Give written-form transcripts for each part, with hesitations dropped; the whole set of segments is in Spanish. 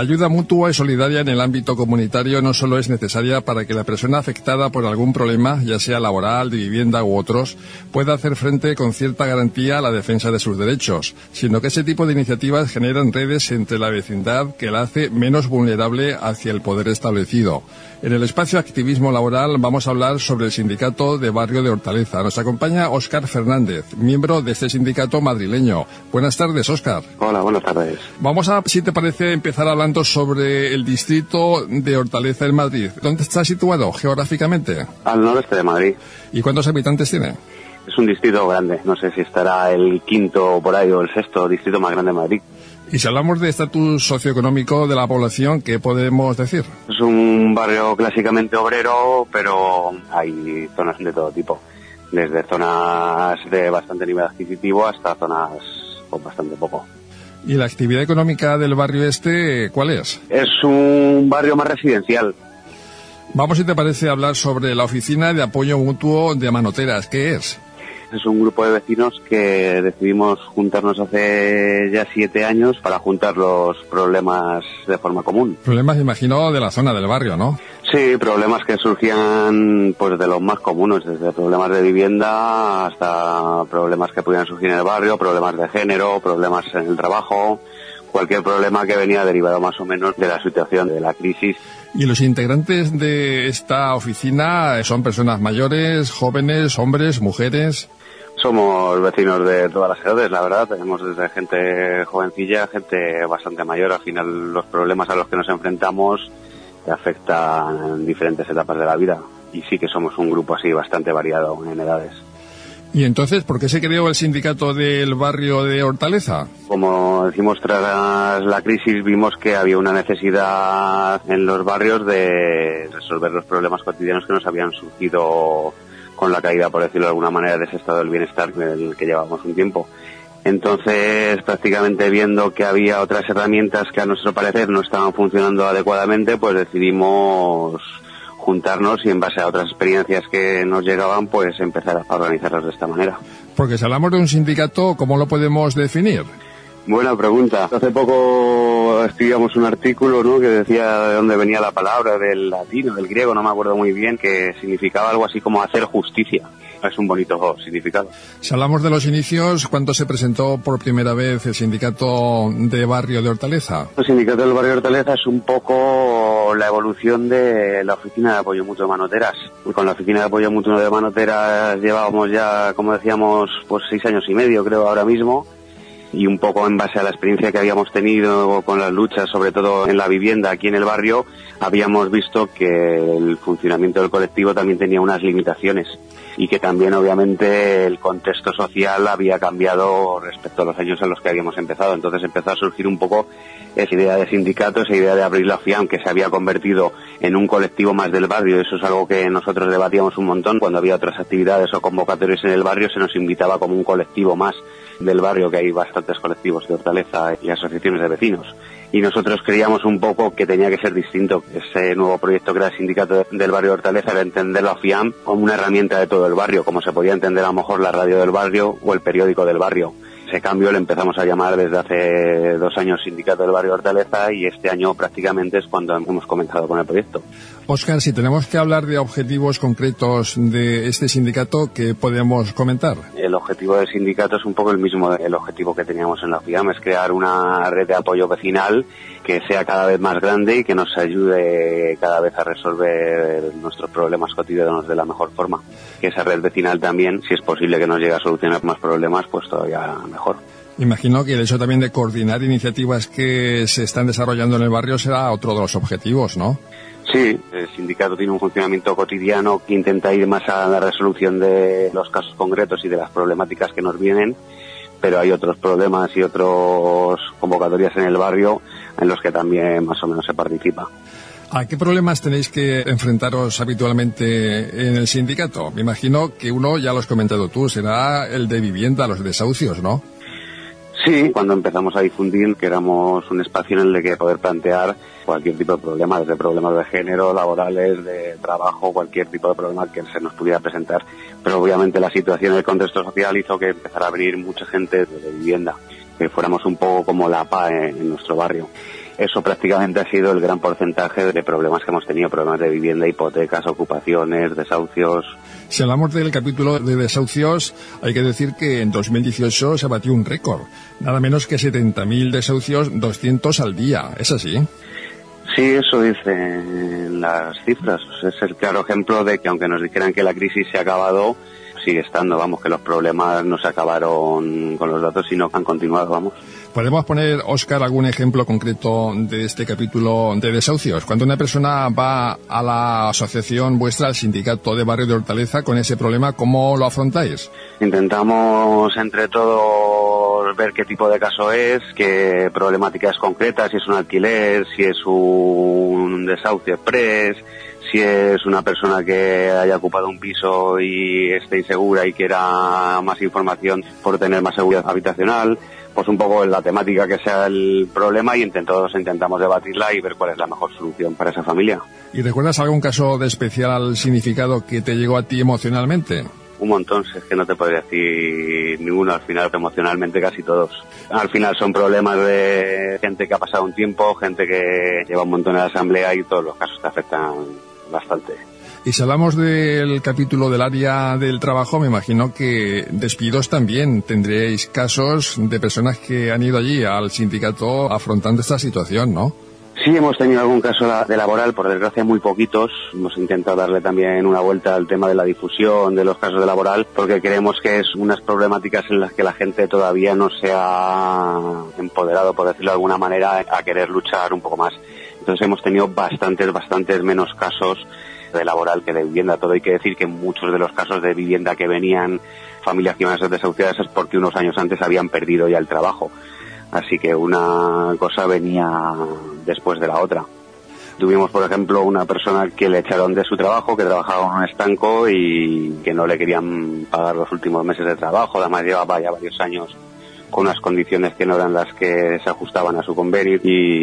ayuda mutua y solidaria en el ámbito comunitario no solo es necesaria para que la persona afectada por algún problema, ya sea laboral, de vivienda u otros, pueda hacer frente con cierta garantía a la defensa de sus derechos, sino que ese tipo de iniciativas generan redes entre la vecindad que la hace menos vulnerable hacia el poder establecido. En el espacio Activismo Laboral vamos a hablar sobre el sindicato de Barrio de Hortaleza. Nos acompaña Óscar Fernández, miembro de este sindicato madrileño. Buenas tardes, Óscar. Hola, buenas tardes. Vamos a, si te parece, empezar hablando sobre el distrito de Hortaleza en Madrid. ¿Dónde está situado geográficamente? Al noreste de Madrid. ¿Y cuántos habitantes tiene? Es un distrito grande. No sé si estará el quinto por ahí o el sexto distrito más grande de Madrid. Y si hablamos de estatus socioeconómico de la población, ¿qué podemos decir? Es un barrio clásicamente obrero, pero hay zonas de todo tipo. Desde zonas de bastante nivel adquisitivo hasta zonas con bastante poco. ¿Y la actividad económica del barrio este cuál es? Es un barrio más residencial. Vamos, si te parece, a hablar sobre la Oficina de Apoyo Mutuo de Manoteras. ¿Qué es? Es un grupo de vecinos que decidimos juntarnos hace ya 7 años para juntar los problemas de forma común. Problemas, imagino, de la zona del barrio, ¿no? Sí, problemas que surgían pues de los más comunes, desde problemas de vivienda hasta problemas que pudieran surgir en el barrio, problemas de género, problemas en el trabajo, cualquier problema que venía derivado más o menos de la situación de la crisis. ¿Y los integrantes de esta oficina son personas mayores, jóvenes, hombres, mujeres? Somos vecinos de todas las edades, la verdad. Tenemos desde gente jovencilla, gente bastante mayor. Al final los problemas a los que nos enfrentamos te afectan en diferentes etapas de la vida. Y sí que somos un grupo así bastante variado en edades. ¿Y entonces por qué se creó el sindicato del barrio de Hortaleza? Como decimos, tras la crisis vimos que había una necesidad en los barrios de resolver los problemas cotidianos que nos habían surgido con la caída, por decirlo de alguna manera, de ese estado del bienestar en el que llevábamos un tiempo. Entonces, prácticamente viendo que había otras herramientas que a nuestro parecer no estaban funcionando adecuadamente, pues decidimos juntarnos y en base a otras experiencias que nos llegaban, pues empezar a organizarlas de esta manera. Porque si hablamos de un sindicato, ¿cómo lo podemos definir? Buena pregunta. Hace poco escribíamos un artículo, ¿no?, que decía de dónde venía la palabra, del latín o del griego, no me acuerdo muy bien, que significaba algo así como hacer justicia. Es un bonito significado. Si hablamos de los inicios, ¿cuándo se presentó por primera vez el sindicato de Barrio de Hortaleza? El sindicato del Barrio de Hortaleza es un poco la evolución de la Oficina de Apoyo Mutuo de Manoteras. Y con la Oficina de Apoyo Mutuo de Manoteras llevábamos ya, como decíamos, pues 6 años y medio, creo, ahora mismo. Y un poco en base a la experiencia que habíamos tenido con las luchas, sobre todo en la vivienda aquí en el barrio, habíamos visto que el funcionamiento del colectivo también tenía unas limitaciones y que también obviamente el contexto social había cambiado respecto a los años en los que habíamos empezado. Entonces empezó a surgir un poco esa idea de sindicato, esa idea de abrir la FIAM, que se había convertido en un colectivo más del barrio. Eso es algo que nosotros debatíamos un montón. Cuando había otras actividades o convocatorias en el barrio se nos invitaba como un colectivo más del barrio, que hay bastantes colectivos de Hortaleza y asociaciones de vecinos. Y nosotros creíamos un poco que tenía que ser distinto. Ese nuevo proyecto que era el sindicato del barrio de Hortaleza era entender la FIAM como una herramienta de todo el barrio, como se podía entender a lo mejor la radio del barrio o el periódico del barrio. Ese cambio le empezamos a llamar desde hace 2 años Sindicato del Barrio de Hortaleza y este año prácticamente es cuando hemos comenzado con el proyecto. Óscar, si tenemos que hablar de objetivos concretos de este sindicato, ¿qué podemos comentar? El objetivo del sindicato es un poco el mismo, el objetivo que teníamos en la FIAM, es crear una red de apoyo vecinal que sea cada vez más grande y que nos ayude cada vez a resolver nuestros problemas cotidianos de la mejor forma. Que esa red vecinal también, si es posible que nos llegue a solucionar más problemas, pues todavía mejor. Imagino que el hecho también de coordinar iniciativas que se están desarrollando en el barrio será otro de los objetivos, ¿no? Sí, el sindicato tiene un funcionamiento cotidiano que intenta ir más a la resolución de los casos concretos y de las problemáticas que nos vienen, pero hay otros problemas y otras convocatorias en el barrio en los que también más o menos se participa. ¿A qué problemas tenéis que enfrentaros habitualmente en el sindicato? Me imagino que uno, ya lo has comentado tú, será el de vivienda, los desahucios, ¿no? Sí, cuando empezamos a difundir que éramos un espacio en el que poder plantear cualquier tipo de problema, desde problemas de género, laborales, de trabajo, cualquier tipo de problema que se nos pudiera presentar. Pero obviamente la situación del contexto social hizo que empezara a venir mucha gente de vivienda, que fuéramos un poco como la PA en nuestro barrio. eso prácticamente ha sido el gran porcentaje de problemas que hemos tenido, problemas de vivienda, hipotecas, ocupaciones, desahucios. Si hablamos del capítulo de desahucios, hay que decir que en 2018 se batió un récord, nada menos que 70.000 desahucios, 200 al día, ¿es así? Sí, eso dicen las cifras. Es el claro ejemplo de que aunque nos dijeran que la crisis se ha acabado, sigue estando, vamos, que los problemas no se acabaron con los datos, sino que han continuado, vamos. ¿Podemos poner, Óscar, algún ejemplo concreto de este capítulo de desahucios? Cuando una persona va a la asociación vuestra, al sindicato de Barrio de Hortaleza, con ese problema, ¿cómo lo afrontáis? Intentamos entre todos ver qué tipo de caso es, qué problemática es concreta, si es un alquiler, si es un desahucio express, si es una persona que haya ocupado un piso y esté insegura y quiera más información por tener más seguridad habitacional. Pues un poco la temática que sea el problema y todos intentamos debatirla y ver cuál es la mejor solución para esa familia. ¿Y recuerdas algún caso de especial significado que te llegó a ti emocionalmente? Un montón, es que no te podría decir ninguno, al final emocionalmente casi todos. Al final son problemas de gente que ha pasado un tiempo, gente que lleva un montón en la asamblea y todos los casos te afectan bastante. Y si hablamos del capítulo del área del trabajo, me imagino que despidos también. Tendréis casos de personas que han ido allí al sindicato afrontando esta situación, ¿no? Sí, hemos tenido algún caso de laboral, por desgracia muy poquitos. Hemos intentado darle también una vuelta al tema de la difusión de los casos de laboral, porque creemos que es unas problemáticas en las que la gente todavía no se ha empoderado, por decirlo de alguna manera, a querer luchar un poco más. Entonces hemos tenido bastantes menos casos de laboral que de vivienda. Todo hay que decir que muchos de los casos de vivienda que venían, familias que iban a ser desahuciadas, es porque unos años antes habían perdido ya el trabajo. Así que una cosa venía después de la otra. Tuvimos, por ejemplo, una persona que le echaron de su trabajo, que trabajaba en un estanco y que no le querían pagar los últimos meses de trabajo. Además llevaba ya varios años con unas condiciones que no eran las que se ajustaban a su convenio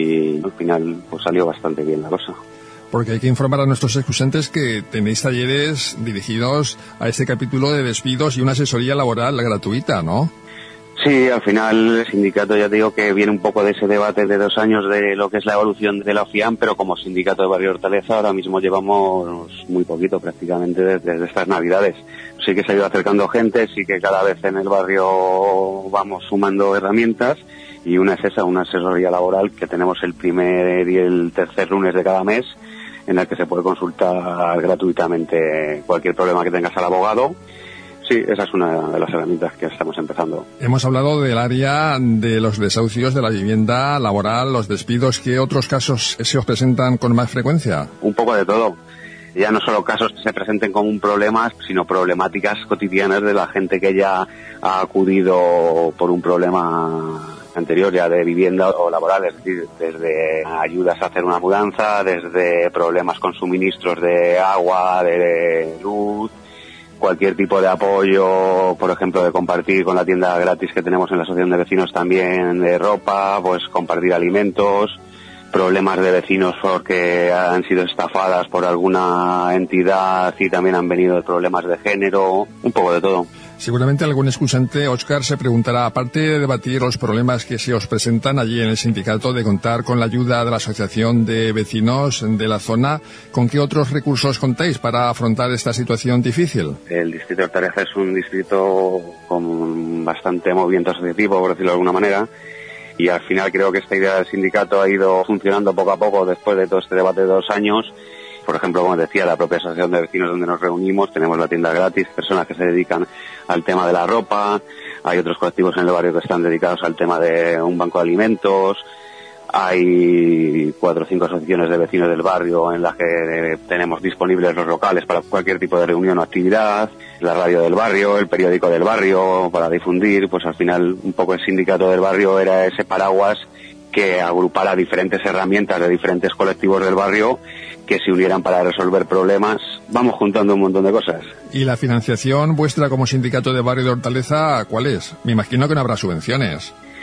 y al final pues salió bastante bien la cosa. Porque hay que informar a nuestros escuchantes que tenéis talleres dirigidos a este capítulo de despidos y una asesoría laboral gratuita, ¿no? Sí, al final el sindicato, ya te digo que viene un poco de ese debate de 2 años de lo que es la evolución de la OFIAM, pero como sindicato de Barrio Hortaleza ahora mismo llevamos muy poquito, prácticamente desde estas Navidades. Sí que se ha ido acercando gente, sí que cada vez en el barrio vamos sumando herramientas y una es esa, una asesoría laboral que tenemos el primer y el tercer lunes de cada mes, en el que se puede consultar gratuitamente cualquier problema que tengas al abogado. Sí, esa es una de las herramientas que estamos empezando. Hemos hablado del área de los desahucios, de la vivienda laboral, los despidos. ¿Qué otros casos se os presentan con más frecuencia? Un poco de todo. Ya no solo casos que se presenten como un problema, sino problemáticas cotidianas de la gente que ya ha acudido por un problema anterior ya de vivienda o laboral, es decir, desde ayudas a hacer una mudanza, desde problemas con suministros de agua, de luz, cualquier tipo de apoyo, por ejemplo, de compartir con la tienda gratis que tenemos en la asociación de vecinos también de ropa, pues compartir alimentos, problemas de vecinos porque han sido estafadas por alguna entidad y también han venido problemas de género, un poco de todo. Seguramente algún escuchante, Óscar, se preguntará, aparte de debatir los problemas que se os presentan allí en el sindicato, de contar con la ayuda de la asociación de vecinos de la zona, ¿con qué otros recursos contáis para afrontar esta situación difícil? El distrito de Hortaleza es un distrito con bastante movimiento asociativo, por decirlo de alguna manera, y al final creo que esta idea del sindicato ha ido funcionando poco a poco después de todo este debate de 2 años. Por ejemplo, como decía, la propia asociación de vecinos donde nos reunimos, tenemos la tienda gratis, personas que se dedican al tema de la ropa, hay otros colectivos en el barrio que están dedicados al tema de un banco de alimentos, hay 4 o 5 asociaciones de vecinos del barrio en las que tenemos disponibles los locales para cualquier tipo de reunión o actividad, la radio del barrio, el periódico del barrio para difundir. Pues al final un poco el sindicato del barrio era ese paraguas que agrupara diferentes herramientas de diferentes colectivos del barrio que se unieran para resolver problemas. Vamos juntando un montón de cosas. ¿Y la financiación vuestra como sindicato de Barrio de Hortaleza cuál es? Me imagino que no habrá subvenciones.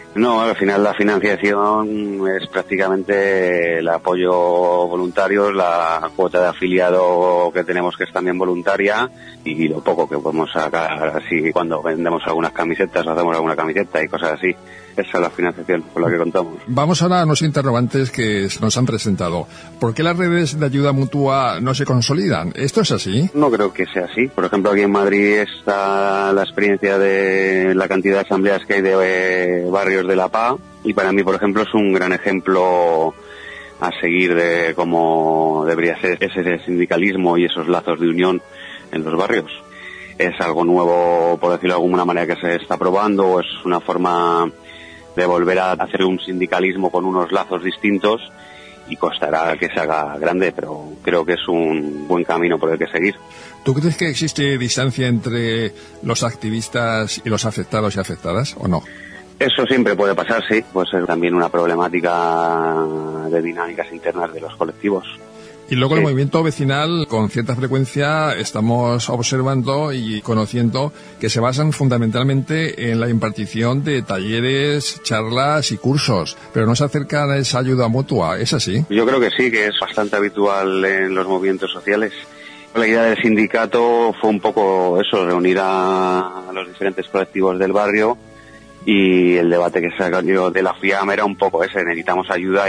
No, al final la financiación es prácticamente el apoyo voluntario, la cuota de afiliado que tenemos, que es también voluntaria, y lo poco que podemos sacar así cuando vendemos algunas camisetas o hacemos alguna camiseta y cosas así. Esa es la financiación con la que contamos. Vamos ahora a los interrogantes que nos han presentado. ¿Por qué las redes de ayuda mutua no se consolidan? ¿Esto es así? No creo que sea así. Por ejemplo, aquí en Madrid está la experiencia de la cantidad de asambleas que hay de barrios de la PA, y para mí, por ejemplo, es un gran ejemplo a seguir de cómo debería ser ese sindicalismo y esos lazos de unión en los barrios. Es algo nuevo, por decirlo de alguna manera, que se está probando, es una forma de volver a hacer un sindicalismo con unos lazos distintos, y costará que se haga grande, pero creo que es un buen camino por el que seguir. ¿Tú crees que existe distancia entre los activistas y los afectados y afectadas, o no? Eso siempre puede pasar, sí. Puede ser también una problemática de dinámicas internas de los colectivos. Y luego el movimiento vecinal, con cierta frecuencia, estamos observando y conociendo que se basan fundamentalmente en la impartición de talleres, charlas y cursos, pero no se acercan a esa ayuda mutua. ¿Es así? Yo creo que sí, que es bastante habitual en los movimientos sociales. La idea del sindicato fue un poco eso, reunir a los diferentes colectivos del barrio, y el debate que salió de la FIAM era un poco ese: necesitamos ayuda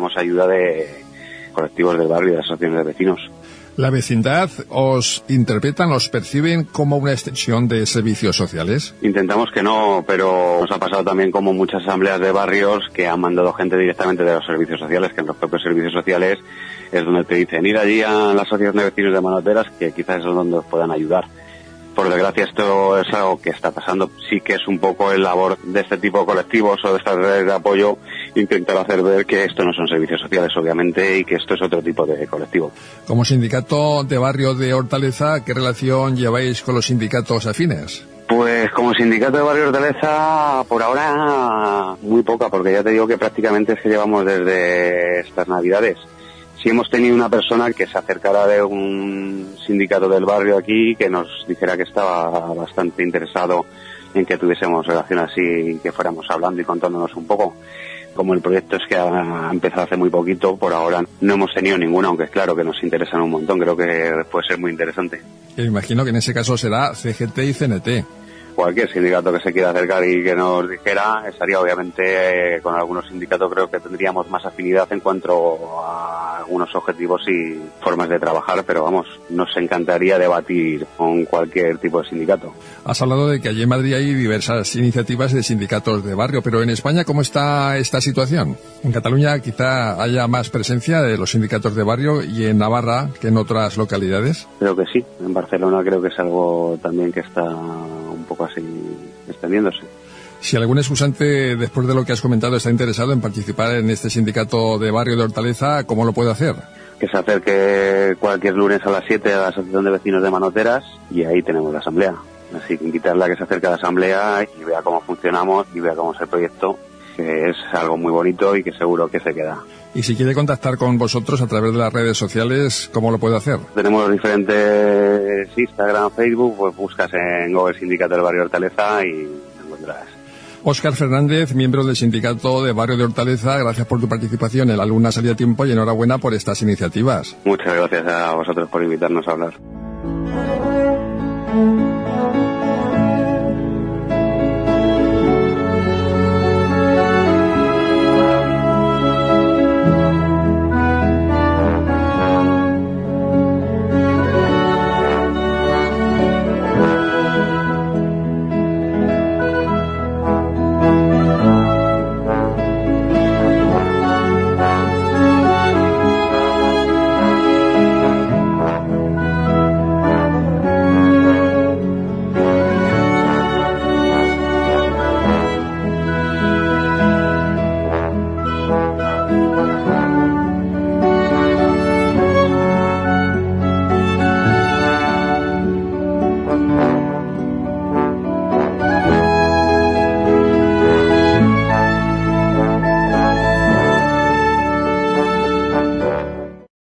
de colectivos del barrio y de asociaciones de vecinos. ¿La vecindad os interpretan, os perciben como una extensión de servicios sociales? Intentamos que no, pero nos ha pasado también como muchas asambleas de barrios que han mandado gente directamente de los servicios sociales, que en los propios servicios sociales es donde te dicen ir allí a la asociación de vecinos de Manoteras, que quizás es donde os puedan ayudar. Por desgracia, esto es algo que está pasando. Sí que es un poco el labor de este tipo de colectivos o de estas redes de apoyo intentar hacer ver que esto no son servicios sociales, obviamente, y que esto es otro tipo de colectivo. Como sindicato de barrio de Hortaleza, ¿qué relación lleváis con los sindicatos afines? Pues como sindicato de barrio de Hortaleza, por ahora muy poca, porque ya te digo que prácticamente es que llevamos desde estas Navidades. Sí hemos tenido una persona que se acercara de un sindicato del barrio aquí, que nos dijera que estaba bastante interesado en que tuviésemos relación así y que fuéramos hablando y contándonos un poco. Como el proyecto es que ha empezado hace muy poquito, por ahora no hemos tenido ninguna, aunque es claro que nos interesan un montón, creo que puede ser muy interesante. Me imagino que en ese caso será CGT y CNT. Cualquier sindicato que se quiera acercar y que nos dijera, estaría obviamente con algunos sindicatos, creo que tendríamos más afinidad en cuanto a algunos objetivos y formas de trabajar, pero vamos, nos encantaría debatir con cualquier tipo de sindicato. Has hablado de que allí en Madrid hay diversas iniciativas de sindicatos de barrio, pero en España, ¿cómo está esta situación? En Cataluña quizá haya más presencia de los sindicatos de barrio, y en Navarra que en otras localidades. Creo que sí, en Barcelona creo que es algo también que está un poco así extendiéndose. Si algún excursante, después de lo que has comentado, está interesado en participar en este sindicato de barrio de Hortaleza, ¿cómo lo puede hacer? Que se acerque cualquier lunes a las 7 a la Asociación de Vecinos de Manoteras, y ahí tenemos la asamblea. Así que invitarla a que se acerque a la asamblea y vea cómo funcionamos y vea cómo es el proyecto, que es algo muy bonito y que seguro que se queda. Y si quiere contactar con vosotros a través de las redes sociales, ¿cómo lo puede hacer? Tenemos los diferentes Instagram, Facebook, pues buscas en Google Sindicato del Barrio Hortaleza y encontrarás. Óscar Fernández, miembro del Sindicato de Barrio de Hortaleza, gracias por tu participación en La Luna Salía a Tiempo y enhorabuena por estas iniciativas. Muchas gracias a vosotros por invitarnos a hablar.